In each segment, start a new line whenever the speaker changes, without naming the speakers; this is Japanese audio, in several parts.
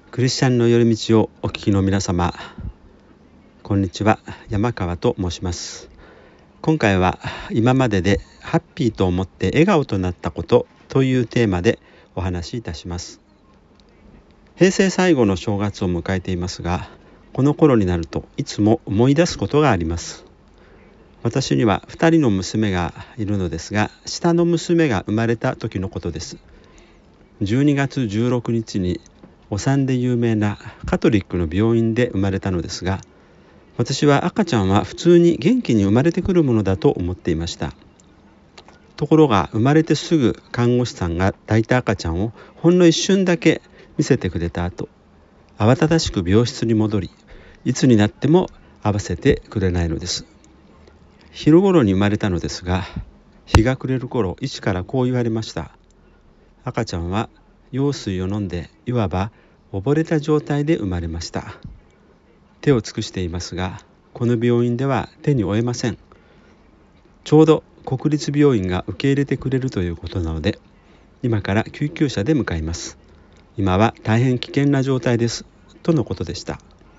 クリスチャンの寄り道をお聞きの皆様、こんにちは。山川と申します。今回は今まででハッピーと思って笑顔となったことというテーマでお話しいたします。平成最後の正月を迎えていますが、この頃になるといつも思い出すことがあります。私には2人の娘がいるのですが、下の娘が生まれた時のことです。12月16日にお産で有名なカトリックの病院で生まれたのですが、私は赤ちゃんは普通に元気に生まれてくるものだと思っていました。ところが生まれてすぐ看護師さんが抱いた赤ちゃんをほんの一瞬だけ見せてくれた後、慌ただしく病室に戻り、いつになっても会わせてくれないのです。昼頃に生まれたのですが、日が暮れる頃、医師からこう言われました。赤ちゃんは羊水を飲んで、いわば溺れた状態で生まれました。手を尽くしていますが、この病院では手に負えません。ちょうど国立病院が受け入れてくれるということなので、今から救急車で向かいます。今は大変危険な状態です、とのことでした。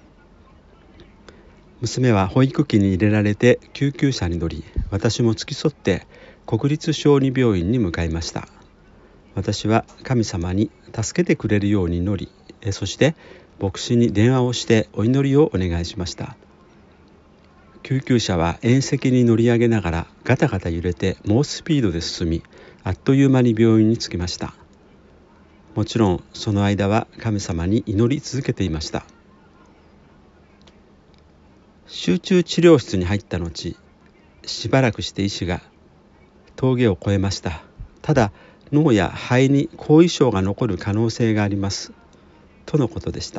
娘は保育器に入れられて救急車に乗り、私も付き添って国立小児病院に向かいました。私は神様に助けてくれるように祈り、そして牧師に電話をしてお祈りをお願いしました。救急車は縁石に乗り上げながらガタガタ揺れて猛スピードで進み、あっという間に病院に着きました。もちろんその間は神様に祈り続けていました。集中治療室に入った後、しばらくして医師が峠を越えました。ただ脳や肺に後遺症が残る可能性がありますとのことでした。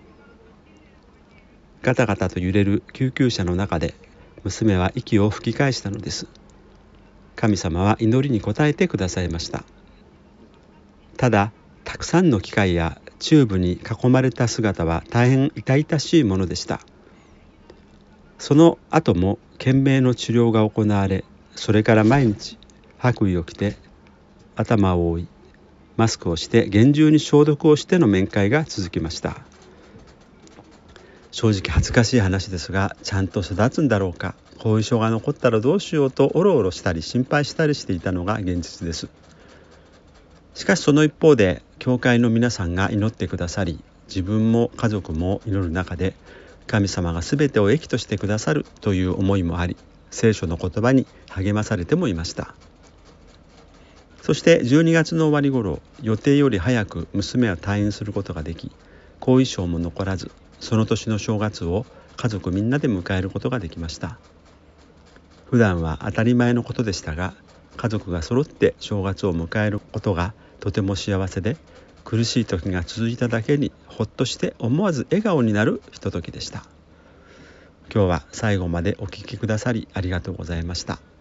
ガタガタと揺れる救急車の中で娘は息を吹き返したのです。神様は祈りに応えてくださいました。ただたくさんの機械やチューブに囲まれた姿は大変痛々しいものでした。その後も懸命の治療が行われ、それから毎日白衣を着て頭を覆い、マスクをして厳重に消毒をしての面会が続きました。正直恥ずかしい話ですが、ちゃんと育つんだろうか、後遺症が残ったらどうしようとおろおろしたり心配したりしていたのが現実です。しかしその一方で、教会の皆さんが祈ってくださり、自分も家族も祈る中で、神様が全てを益としてくださるという思いもあり、聖書の言葉に励まされてもいました。そして12月の終わり頃、予定より早く娘は退院することができ、後遺症も残らず、その年の正月を家族みんなで迎えることができました。普段は当たり前のことでしたが、家族が揃って正月を迎えることがとても幸せで、苦しい時が続いただけにほっとして思わず笑顔になるひとときでした。今日は最後までお聞きくださりありがとうございました。